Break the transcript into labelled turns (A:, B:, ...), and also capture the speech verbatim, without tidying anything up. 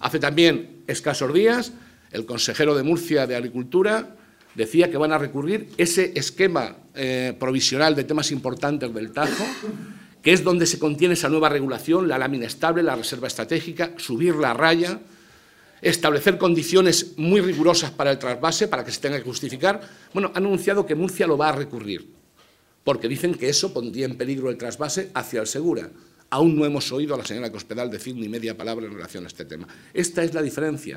A: Hace también escasos días, el consejero de Murcia de Agricultura decía que van a recurrir ese esquema eh, provisional de temas importantes del Tajo, que es donde se contiene esa nueva regulación, la lámina estable, la reserva estratégica, subir la raya, establecer condiciones muy rigurosas para el trasvase, para que se tenga que justificar. Bueno, han anunciado que Murcia lo va a recurrir, porque dicen que eso pondría en peligro el trasvase hacia el Segura. Aún no hemos oído a la señora Cospedal decir ni media palabra en relación a este tema. Esta es la diferencia.